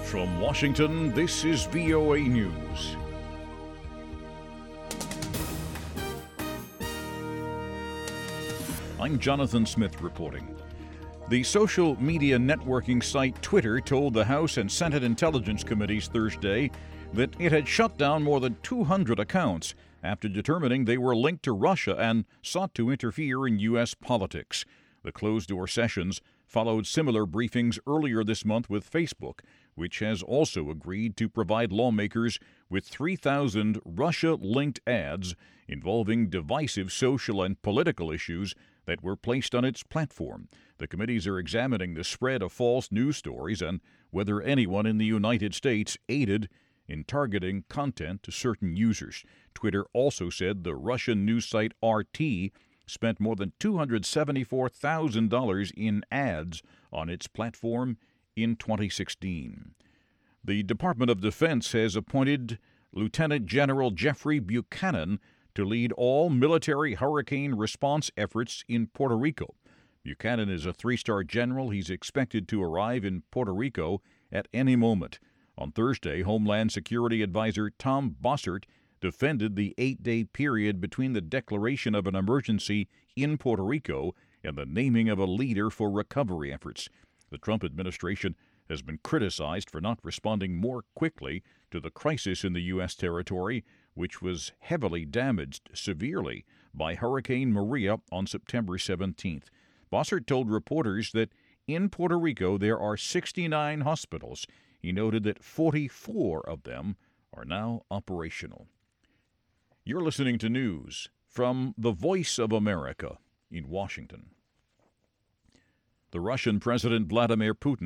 From Washington, this is VOA News. I'm Jonathan Smith reporting. The social media networking site Twitter told the House and Senate Intelligence Committees Thursday that it had shut down more than 200 accounts after determining they were linked to Russia and sought to interfere in U.S. politics. The closed-door sessions followed similar briefings earlier this month with Facebook, which has also agreed to provide lawmakers with 3,000 Russia-linked ads involving divisive social and political issues that were placed on its platform. The committees are examining the spread of false news stories and whether anyone in the United States aided in targeting content to certain users. Twitter also said the Russian news site RT spent more than $274,000 in ads on its platform in 2016. The Department of Defense has appointed Lieutenant General Jeffrey Buchanan to lead all military hurricane response efforts in Puerto Rico. Buchanan is a three-star general. He's expected to arrive in Puerto Rico at any moment. On Thursday, Homeland Security Advisor Tom Bossert defended the 8-day period between the declaration of an emergency in Puerto Rico and the naming of a leader for recovery efforts. The Trump administration has been criticized for not responding more quickly to the crisis in the U.S. territory, which was heavily damaged severely by Hurricane Maria on September 17th. Bossert told reporters that in Puerto Rico there are 69 hospitals. He noted that 44 of them are now operational. You're listening to news from the Voice of America in Washington. The Russian President Vladimir Putin